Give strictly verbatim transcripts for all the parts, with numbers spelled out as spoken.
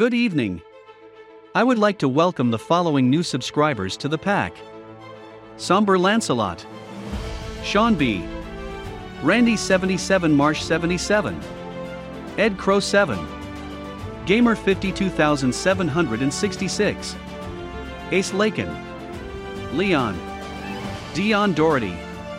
Good evening. I would like to welcome the following new subscribers to the pack: Somber Lancelot, Sean B, Randy seventy-seven, Marsh seventy-seven, Ed Crow seven, Gamer fifty-two thousand seven hundred sixty-six, Ace Lakin, Leon, Dion Doherty,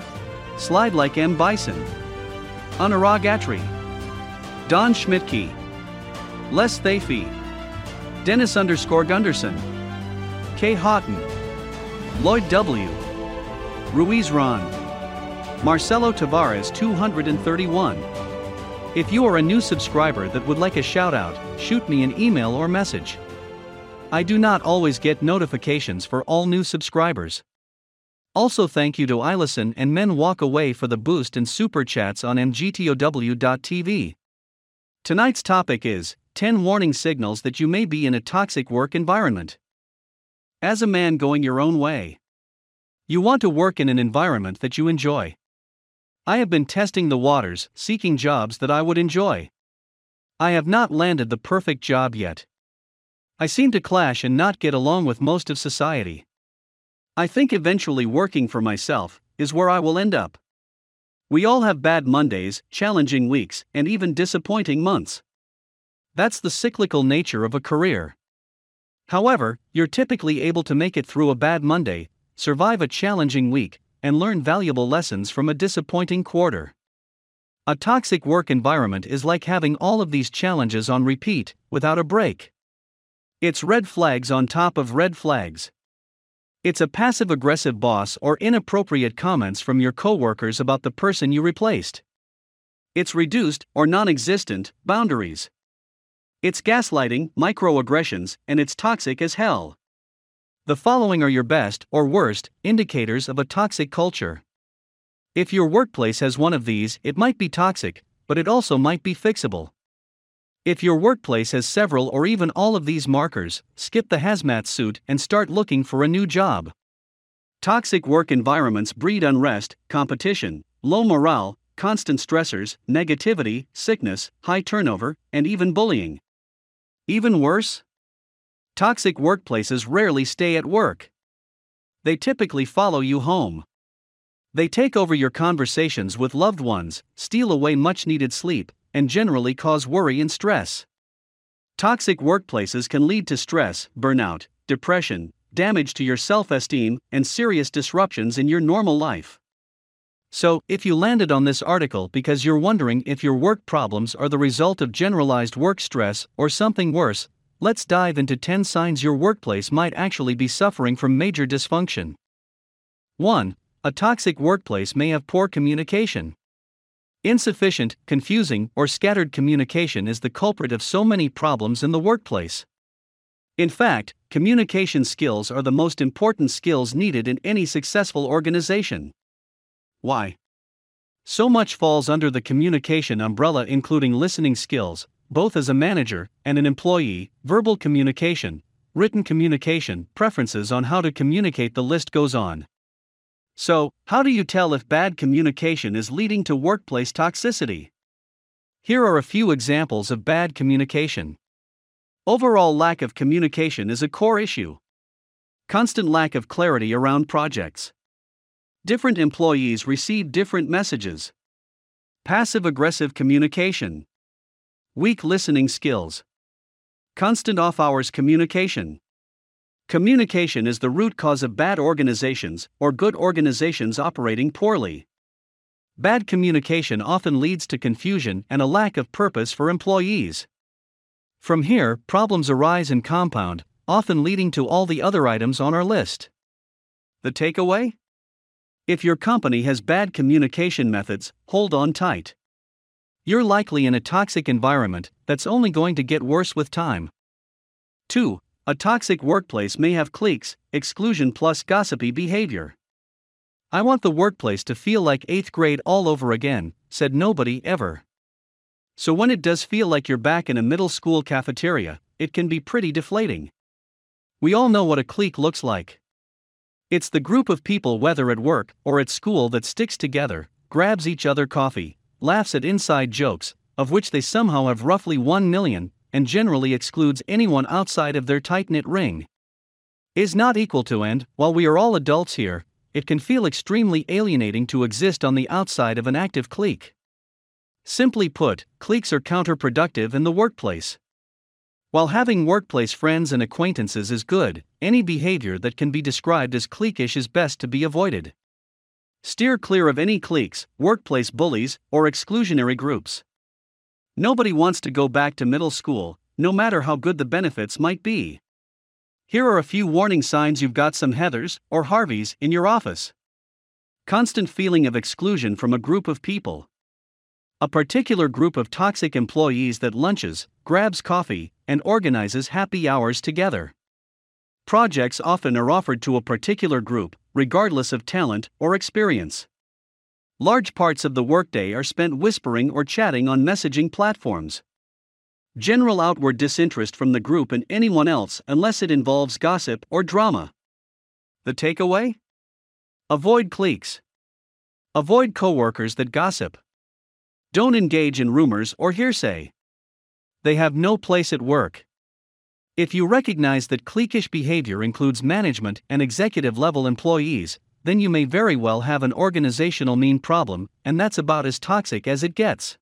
Slide Like M Bison, Anurag Atri, Don Schmidtke, Les Thafey, Dennis underscore Gunderson, K Houghton, Lloyd W, Ruiz Ron, Marcelo Tavares two hundred thirty-one. If you are a new subscriber that would like a shout out, shoot me an email or message. I do not always get notifications for all new subscribers. Also, thank you to Ilison and Men Walk Away for the boost and super chats on M G T O W dot T V. Tonight's topic is ten warning signals that you may be in a toxic work environment. As a man going your own way, you want to work in an environment that you enjoy. I have been testing the waters, seeking jobs that I would enjoy. I have not landed the perfect job yet. I seem to clash and not get along with most of society. I think eventually working for myself is where I will end up. We all have bad Mondays, challenging weeks, and even disappointing months. That's the cyclical nature of a career. However, you're typically able to make it through a bad Monday, survive a challenging week, and learn valuable lessons from a disappointing quarter. A toxic work environment is like having all of these challenges on repeat, without a break. It's red flags on top of red flags. It's a passive-aggressive boss or inappropriate comments from your coworkers about the person you replaced. It's reduced, or non-existent, boundaries. It's gaslighting, microaggressions, and it's toxic as hell. The following are your best, or worst, indicators of a toxic culture. If your workplace has one of these, it might be toxic, but it also might be fixable. If your workplace has several or even all of these markers, skip the hazmat suit and start looking for a new job. Toxic work environments breed unrest, competition, low morale, constant stressors, negativity, sickness, high turnover, and even bullying. Even worse? Toxic workplaces rarely stay at work. They typically follow you home. They take over your conversations with loved ones, steal away much-needed sleep, and generally cause worry and stress. Toxic workplaces can lead to stress, burnout, depression, damage to your self-esteem, and serious disruptions in your normal life. So, if you landed on this article because you're wondering if your work problems are the result of generalized work stress or something worse, let's dive into ten signs your workplace might actually be suffering from major dysfunction. one. A toxic workplace may have poor communication. Insufficient, confusing, or scattered communication is the culprit of so many problems in the workplace. In fact, communication skills are the most important skills needed in any successful organization. Why? So much falls under the communication umbrella, including listening skills, both as a manager and an employee, verbal communication, written communication, preferences on how to communicate, the list goes on. So, how do you tell if bad communication is leading to workplace toxicity? Here are a few examples of bad communication. Overall lack of communication is a core issue. Constant lack of clarity around projects. Different employees receive different messages. Passive-aggressive communication. Weak listening skills. Constant off-hours communication. Communication is the root cause of bad organizations or good organizations operating poorly. Bad communication often leads to confusion and a lack of purpose for employees. From here, problems arise and compound, often leading to all the other items on our list. The takeaway? If your company has bad communication methods, hold on tight. You're likely in a toxic environment that's only going to get worse with time. two. A toxic workplace may have cliques, exclusion plus gossipy behavior. I want the workplace to feel like eighth grade all over again, said nobody ever. So when it does feel like you're back in a middle school cafeteria, it can be pretty deflating. We all know what a clique looks like. It's the group of people, whether at work or at school, that sticks together, grabs each other coffee, laughs at inside jokes, of which they somehow have roughly one million, and generally excludes anyone outside of their tight-knit ring. Is not equal to, and, while we are all adults here, it can feel extremely alienating to exist on the outside of an active clique. Simply put, cliques are counterproductive in the workplace. While having workplace friends and acquaintances is good, any behavior that can be described as cliquish is best to be avoided. Steer clear of any cliques, workplace bullies, or exclusionary groups. Nobody wants to go back to middle school, no matter how good the benefits might be. Here are a few warning signs you've got some Heathers or Harveys in your office. Constant feeling of exclusion from a group of people. A particular group of toxic employees that lunches, grabs coffee, and organizes happy hours together. Projects often are offered to a particular group, regardless of talent or experience. Large parts of the workday are spent whispering or chatting on messaging platforms. General outward disinterest from the group and anyone else unless it involves gossip or drama. The takeaway? Avoid cliques. Avoid coworkers that gossip. Don't engage in rumors or hearsay. They have no place at work. If you recognize that cliquish behavior includes management and executive level employees, then you may very well have an organizational mean problem, and that's about as toxic as it gets.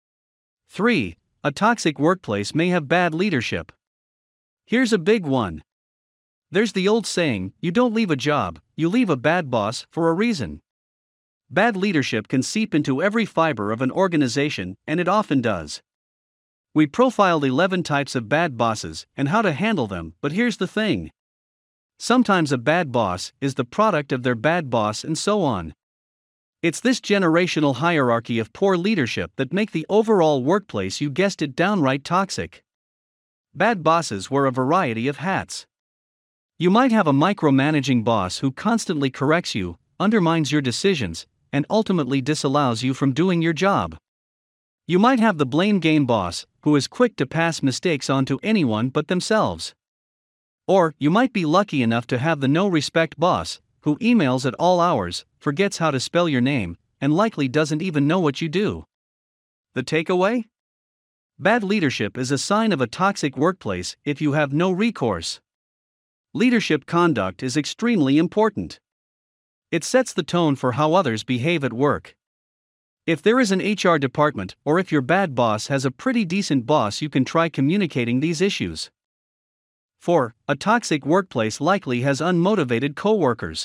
three. A toxic workplace may have bad leadership. Here's a big one. There's the old saying, you don't leave a job, you leave a bad boss for a reason. Bad leadership can seep into every fiber of an organization, and it often does. We profiled eleven types of bad bosses and how to handle them, but here's the thing. Sometimes a bad boss is the product of their bad boss, and so on. It's this generational hierarchy of poor leadership that make the overall workplace, you guessed it, downright toxic. Bad bosses wear a variety of hats. You might have a micromanaging boss who constantly corrects you, undermines your decisions, and ultimately disallows you from doing your job. You might have the blame game boss, who is quick to pass mistakes on to anyone but themselves. Or, you might be lucky enough to have the no-respect boss, who emails at all hours, forgets how to spell your name, and likely doesn't even know what you do. The takeaway? Bad leadership is a sign of a toxic workplace if you have no recourse. Leadership conduct is extremely important. It sets the tone for how others behave at work. If there is an H R department, or if your bad boss has a pretty decent boss, you can try communicating these issues. four. A toxic workplace likely has unmotivated coworkers.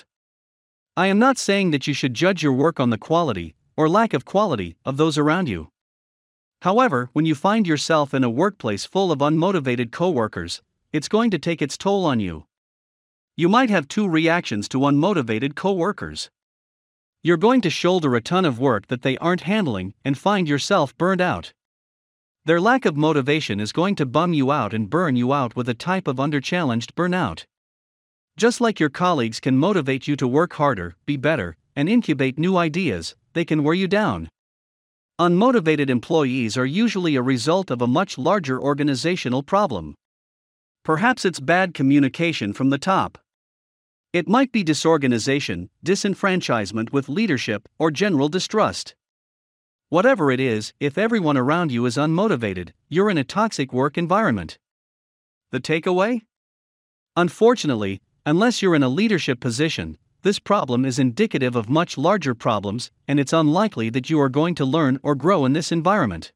I am not saying that you should judge your work on the quality, or lack of quality, of those around you. However, when you find yourself in a workplace full of unmotivated coworkers, it's going to take its toll on you. You might have two reactions to unmotivated coworkers. You're going to shoulder a ton of work that they aren't handling and find yourself burned out. Their lack of motivation is going to bum you out and burn you out with a type of underchallenged burnout. Just like your colleagues can motivate you to work harder, be better, and incubate new ideas, they can wear you down. Unmotivated employees are usually a result of a much larger organizational problem. Perhaps it's bad communication from the top. It might be disorganization, disenfranchisement with leadership, or general distrust. Whatever it is, if everyone around you is unmotivated, you're in a toxic work environment. The takeaway? Unfortunately, unless you're in a leadership position, this problem is indicative of much larger problems, and it's unlikely that you are going to learn or grow in this environment.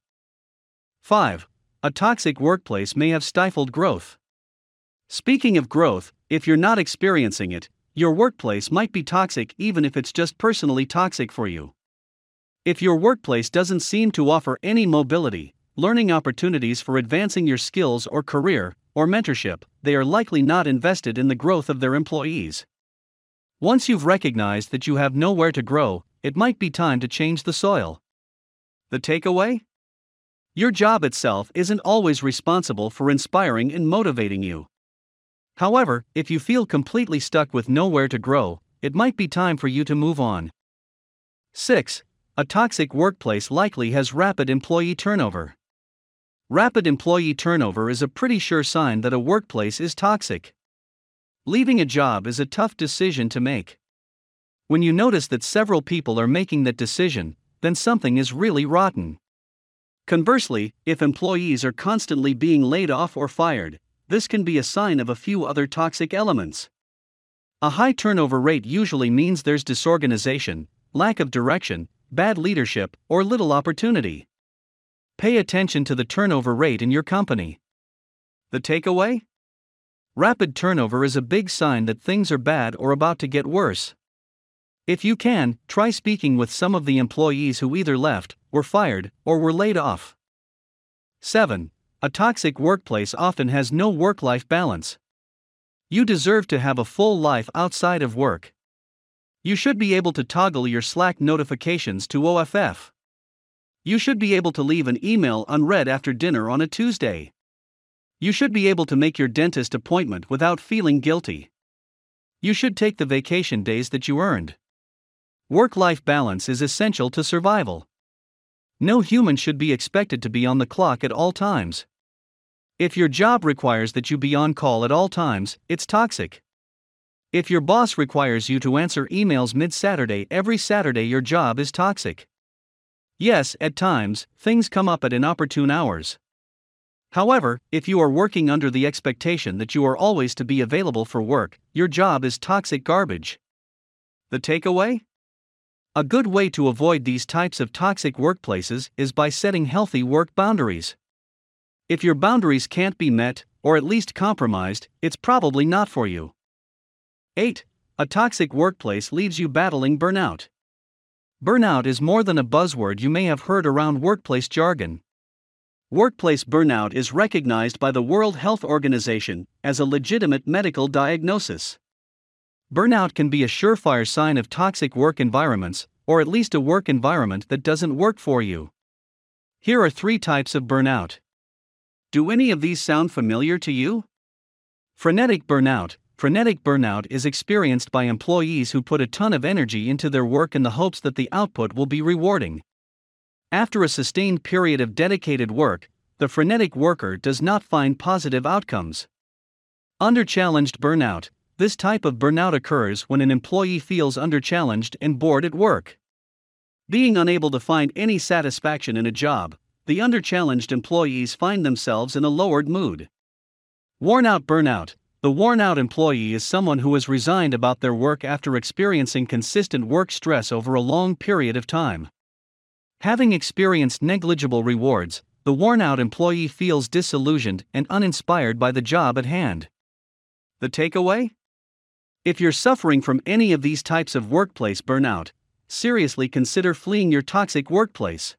five. A toxic workplace may have stifled growth. Speaking of growth, if you're not experiencing it, your workplace might be toxic even if it's just personally toxic for you. If your workplace doesn't seem to offer any mobility, learning opportunities for advancing your skills or career, or mentorship, they are likely not invested in the growth of their employees. Once you've recognized that you have nowhere to grow, it might be time to change the soil. The takeaway? Your job itself isn't always responsible for inspiring and motivating you. However, if you feel completely stuck with nowhere to grow, it might be time for you to move on. six. A toxic workplace likely has rapid employee turnover. Rapid employee turnover is a pretty sure sign that a workplace is toxic. Leaving a job is a tough decision to make. When you notice that several people are making that decision, then something is really rotten. Conversely, if employees are constantly being laid off or fired, this can be a sign of a few other toxic elements. A high turnover rate usually means there's disorganization, lack of direction, bad leadership, or little opportunity. Pay attention to the turnover rate in your company. The takeaway? Rapid turnover is a big sign that things are bad or about to get worse. If you can, try speaking with some of the employees who either left, were fired, or were laid off. seven. A toxic workplace often has no work-life balance. You deserve to have a full life outside of work. You should be able to toggle your Slack notifications to O F F. You should be able to leave an email unread after dinner on a Tuesday. You should be able to make your dentist appointment without feeling guilty. You should take the vacation days that you earned. Work-life balance is essential to survival. No human should be expected to be on the clock at all times. If your job requires that you be on call at all times, it's toxic. If your boss requires you to answer emails mid-Saturday every Saturday, your job is toxic. Yes, at times, things come up at inopportune hours. However, if you are working under the expectation that you are always to be available for work, your job is toxic garbage. The takeaway? A good way to avoid these types of toxic workplaces is by setting healthy work boundaries. If your boundaries can't be met, or at least compromised, it's probably not for you. eight. A toxic workplace leaves you battling burnout. Burnout is more than a buzzword you may have heard around workplace jargon. Workplace burnout is recognized by the World Health Organization as a legitimate medical diagnosis. Burnout can be a surefire sign of toxic work environments, or at least a work environment that doesn't work for you. Here are three types of burnout. Do any of these sound familiar to you? Frenetic burnout. Frenetic burnout is experienced by employees who put a ton of energy into their work in the hopes that the output will be rewarding. After a sustained period of dedicated work, the frenetic worker does not find positive outcomes. Underchallenged burnout. This type of burnout occurs when an employee feels underchallenged and bored at work. Being unable to find any satisfaction in a job, the underchallenged employees find themselves in a lowered mood. Worn out burnout. The worn out employee is someone who has resigned about their work after experiencing consistent work stress over a long period of time. Having experienced negligible rewards, the worn out employee feels disillusioned and uninspired by the job at hand. The takeaway? If you're suffering from any of these types of workplace burnout, seriously consider fleeing your toxic workplace.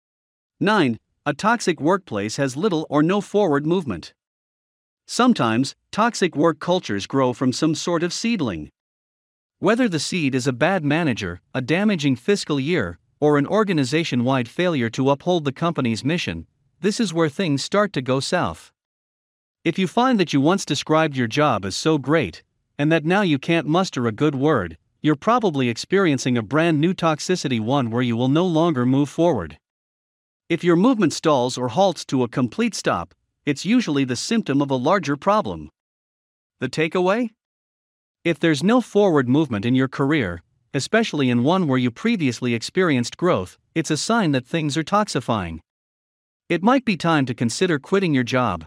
nine. A toxic workplace has little or no forward movement. Sometimes, toxic work cultures grow from some sort of seedling. Whether the seed is a bad manager, a damaging fiscal year, or an organization-wide failure to uphold the company's mission, this is where things start to go south. If you find that you once described your job as so great, and that now you can't muster a good word, you're probably experiencing a brand new toxicity, one where you will no longer move forward. If your movement stalls or halts to a complete stop, it's usually the symptom of a larger problem. The takeaway? If there's no forward movement in your career, especially in one where you previously experienced growth, it's a sign that things are toxifying. It might be time to consider quitting your job.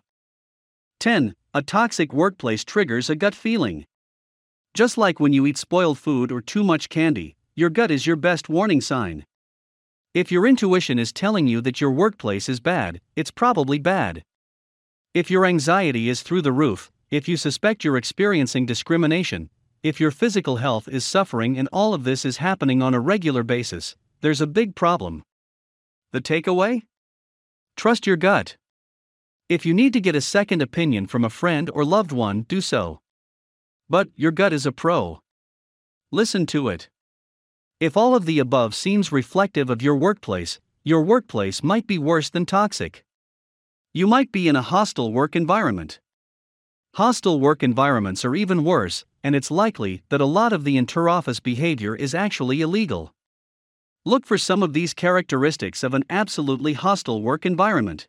ten. A toxic workplace triggers a gut feeling. Just like when you eat spoiled food or too much candy, your gut is your best warning sign. If your intuition is telling you that your workplace is bad, it's probably bad. If your anxiety is through the roof, if you suspect you're experiencing discrimination, if your physical health is suffering and all of this is happening on a regular basis, there's a big problem. The takeaway? Trust your gut. If you need to get a second opinion from a friend or loved one, do so. But your gut is a pro. Listen to it. If all of the above seems reflective of your workplace, your workplace might be worse than toxic. You might be in a hostile work environment. Hostile work environments are even worse, and it's likely that a lot of the inter-office behavior is actually illegal. Look for some of these characteristics of an absolutely hostile work environment.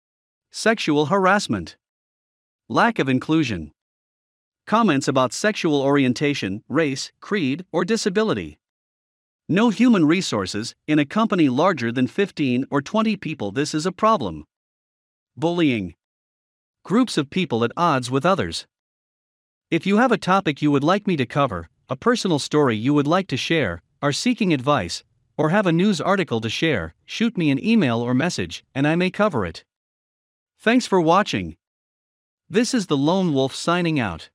Sexual harassment. Lack of inclusion. Comments about sexual orientation, race, creed, or disability. No human resources, in a company larger than fifteen or twenty people. This is a problem. Bullying. Groups of people at odds with others. If you have a topic you would like me to cover, a personal story you would like to share, are seeking advice, or have a news article to share, shoot me an email or message, and I may cover it. Thanks for watching. This is the Lone Wolf signing out.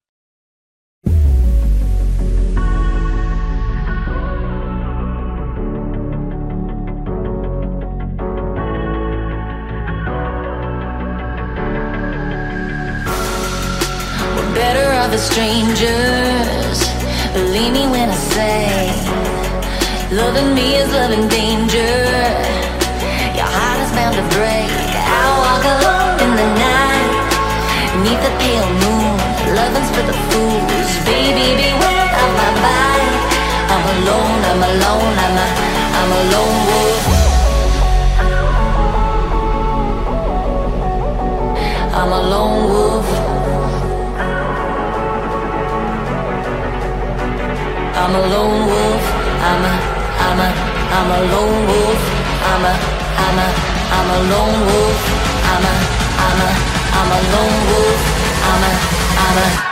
We're better off as strangers. Believe me when I say, loving me is loving danger. Your heart is bound to break. I walk alone in the night, beneath the pale moon. Loving's for the fools. Baby, beware of my bite. I'm alone, I'm alone, I'm a, I'm a lone wolf. I'm a lone wolf. I'm a lone wolf. I'm a, I'm a, I'm a lone wolf. I'm a, I'm a, I'm a lone wolf. I'm a, I'm a, I'm a lone wolf. I'm a, I'm a